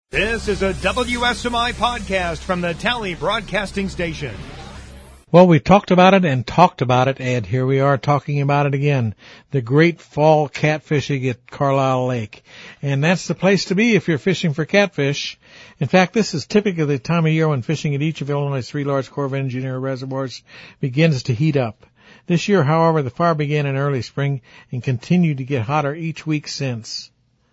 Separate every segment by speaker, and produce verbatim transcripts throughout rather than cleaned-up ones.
Speaker 1: This is a W S M I podcast from the Tally Broadcasting Station.
Speaker 2: Well, we talked about it and talked about it, and here we are talking about it again. The great fall catfishing at Carlisle Lake. And that's the place to be if you're fishing for catfish. In fact, this is typically the time of year when fishing at each of Illinois' three large Corps of Engineers reservoirs begins to heat up. This year, however, the fire began in early spring and continued to get hotter each week since.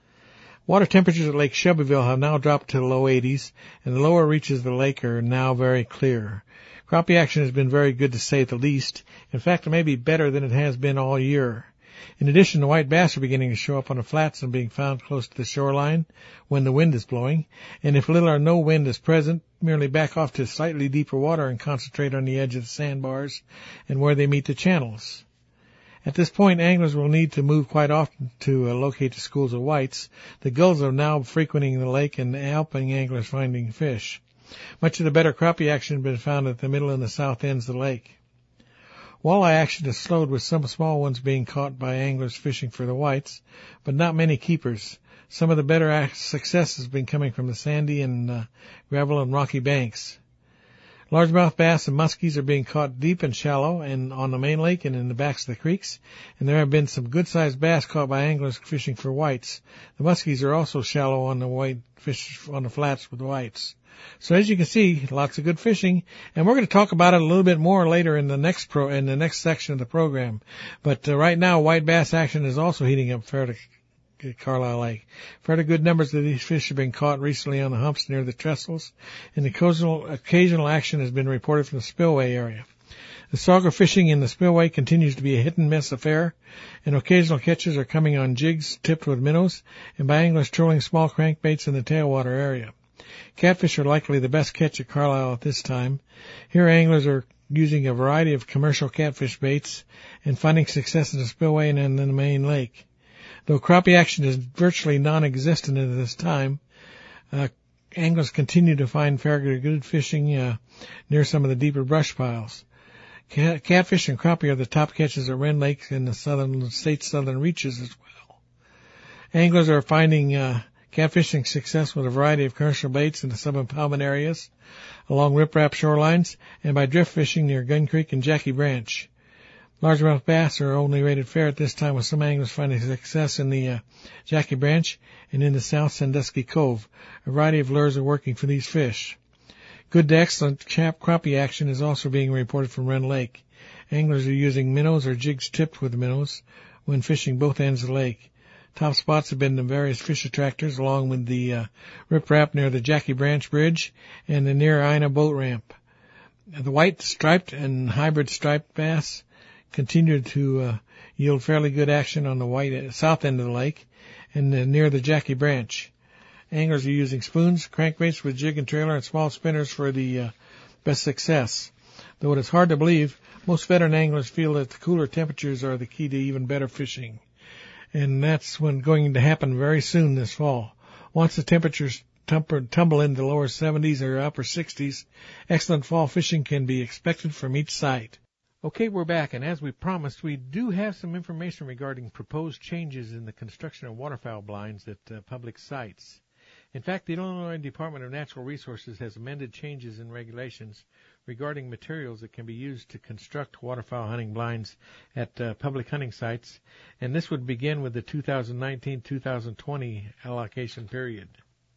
Speaker 2: Water temperatures at Lake Shelbyville have now dropped to the low eighties, and the lower reaches of the lake are now very clear. Crappie action has been very good, to say the least. In fact, it may be better than it has been all year. In addition, the white bass are beginning to show up on the flats and being found close to the shoreline when the wind is blowing. And if little or no wind is present, merely back off to slightly deeper water and concentrate on the edge of the sandbars and where they meet the channels. At this point, anglers will need to move quite often to uh, locate the schools of whites. The gulls are now frequenting the lake and helping anglers finding fish. Much of the better crappie action has been found at the middle and the south ends of the lake. Walleye action has slowed, with some small ones being caught by anglers fishing for the whites, but not many keepers. Some of the better success has been coming from the sandy and uh, gravel and rocky banks. Largemouth bass and muskies are being caught deep and shallow and on the main lake and in the backs of the creeks, and there have been some good-sized bass caught by anglers fishing for whites. The muskies are also shallow on the white fish on the flats with whites. So as you can see, lots of good fishing, and we're going to talk about it a little bit more later in the next pro in the next section of the program. But uh, right now, white bass action is also heating up fair to Carlisle Lake. Fairly good numbers of these fish have been caught recently on the humps near the trestles, and occasional, occasional action has been reported from the spillway area. The sauger fishing in the spillway continues to be a hit-and-miss affair, and occasional catches are coming on jigs tipped with minnows and by anglers trolling small crankbaits in the tailwater area. Catfish are likely the best catch at Carlisle at this time. Here anglers are using a variety of commercial catfish baits and finding success in the spillway and in the main lake. Though crappie action is virtually non-existent at this time, uh, anglers continue to find fairly good fishing uh, near some of the deeper brush piles. Cat, catfish and crappie are the top catches at Wren Lake and the southern state's southern reaches as well. Anglers are finding uh, catfishing success with a variety of commercial baits in the sub-impoundment areas, along riprap shorelines, and by drift fishing near Gun Creek and Jackie Branch. Largemouth bass are only rated fair at this time, with some anglers finding success in the uh, Jackie Branch and in the South Sandusky Cove. A variety of lures are working for these fish. Good to excellent chap crappie action is also being reported from Wren Lake. Anglers are using minnows or jigs tipped with minnows when fishing both ends of the lake. Top spots have been the various fish attractors, along with the uh, riprap near the Jackie Branch Bridge and the near Ina boat ramp. The white striped and hybrid striped bass continue to uh, yield fairly good action on the white uh, south end of the lake and uh, near the Jackie Branch. Anglers are using spoons, crankbaits with jig and trailer, and small spinners for the uh, best success. Though it is hard to believe, most veteran anglers feel that the cooler temperatures are the key to even better fishing. And that's when going to happen very soon this fall. Once the temperatures tumble into the lower seventies or upper sixties, excellent fall fishing can be expected from each site. Okay, we're back, and as we promised, we do have some information regarding proposed changes in the construction of waterfowl blinds at uh, public sites. In fact, the Illinois Department of Natural Resources has amended changes in regulations regarding materials that can be used to construct waterfowl hunting blinds at uh, public hunting sites, and this would begin with the two thousand nineteen to two thousand twenty allocation period.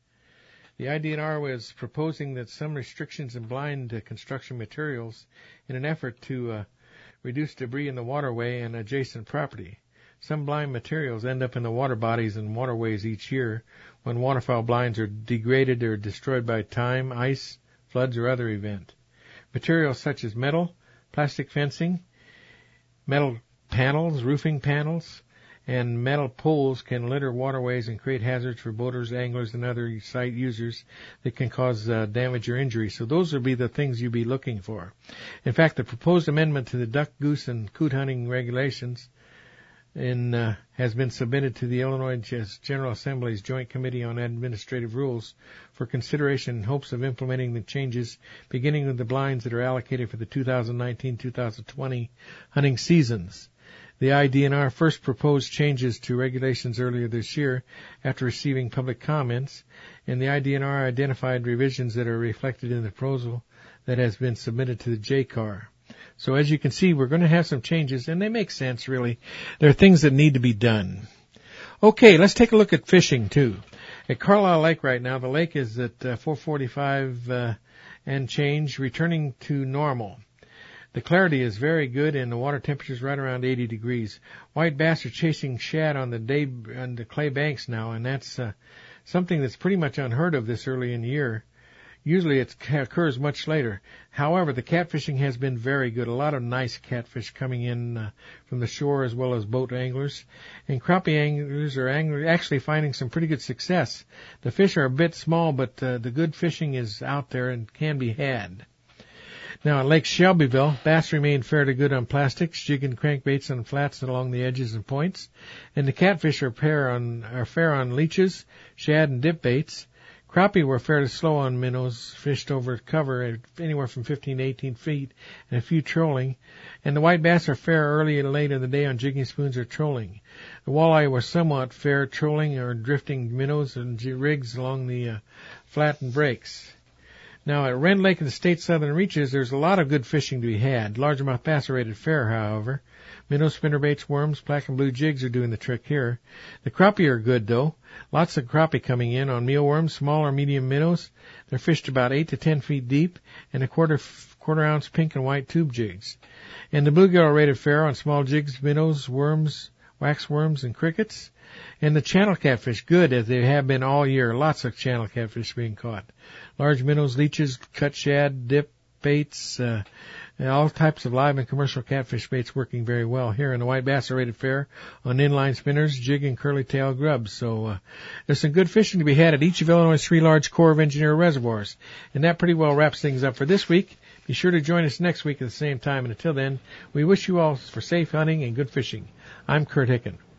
Speaker 2: The I D N R was proposing that some restrictions in blind uh, construction materials in an effort to uh, reduce debris in the waterway and adjacent property. Some blind materials end up in the water bodies and waterways each year when waterfowl blinds are degraded or destroyed by time, ice, floods, or other event. Materials such as metal, plastic fencing, metal panels, roofing panels, and metal poles can litter waterways and create hazards for boaters, anglers, and other site users that can cause uh, damage or injury. So those would be the things you'd be looking for. In fact, the proposed amendment to the duck, goose, and coot hunting regulations in, uh, has been submitted to the Illinois General Assembly's Joint Committee on Administrative Rules for consideration in hopes of implementing the changes, beginning with the blinds that are allocated for the two thousand nineteen to two thousand twenty hunting seasons. The I D N R first proposed changes to regulations earlier this year after receiving public comments, and the I D N R identified revisions that are reflected in the proposal that has been submitted to the J C A R. So as you can see, we're going to have some changes, and they make sense, really. There are things that need to be done. Okay, let's take a look at fishing, too. At Carlisle Lake right now, the lake is at uh, four forty-five uh, and change, returning to normal. The clarity is very good, and the water temperature is right around eighty degrees. White bass are chasing shad on the day on the clay banks now, and that's uh, something that's pretty much unheard of this early in the year. Usually it occurs much later. However, the catfishing has been very good. A lot of nice catfish coming in uh, from the shore as well as boat anglers. And crappie anglers are angler, actually finding some pretty good success. The fish are a bit small, but uh, the good fishing is out there and can be had. Now, at Lake Shelbyville, bass remain fair to good on plastics, jig and crankbaits on flats and along the edges and points. And the catfish are, fair on, are fair on leeches, shad, and dip baits. Crappie were fairly slow on minnows, fished over cover at anywhere from fifteen to eighteen feet, and a few trolling. And the white bass are fair early and late in the day on jigging spoons or trolling. The walleye were somewhat fair, trolling or drifting minnows and rigs along the uh, flat and breaks. Now, at Wren Lake in the state southern reaches, there's a lot of good fishing to be had. Largemouth bass are rated fair, however. Minnow, spinnerbaits, worms, black and blue jigs are doing the trick here. The crappie are good, though. Lots of crappie coming in on mealworms, small or medium minnows. They're fished about eight to ten feet deep, and a quarter quarter ounce pink and white tube jigs. And the bluegill are rated fair on small jigs, minnows, worms, waxworms, and crickets. And the channel catfish, good as they have been all year. Lots of channel catfish being caught. Large minnows, leeches, cut shad, dip baits, uh, and all types of live and commercial catfish baits working very well here. And the white bass are rated fair on inline spinners, jig, and curly tail grubs. So uh, there's some good fishing to be had at each of Illinois' three large Corps of Engineer reservoirs. And that pretty well wraps things up for this week. Be sure to join us next week at the same time. And until then, we wish you all for safe hunting and good fishing. I'm Kurt Hicken.